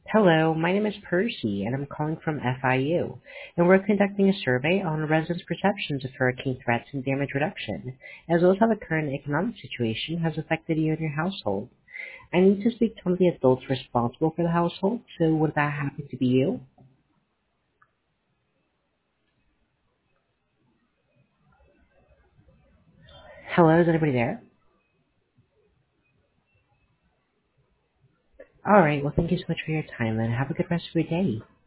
Hello, my name is Percy, and I'm calling from FIU, and we're conducting a survey on residents' perceptions of hurricane threats and damage reduction, as well as how the current economic situation has affected you and your household. I need to speak to one of the adults responsible for the household, so would that happen to be you? Hello, is anybody there? Alright, well thank you so much for your time, and have a good rest of your day.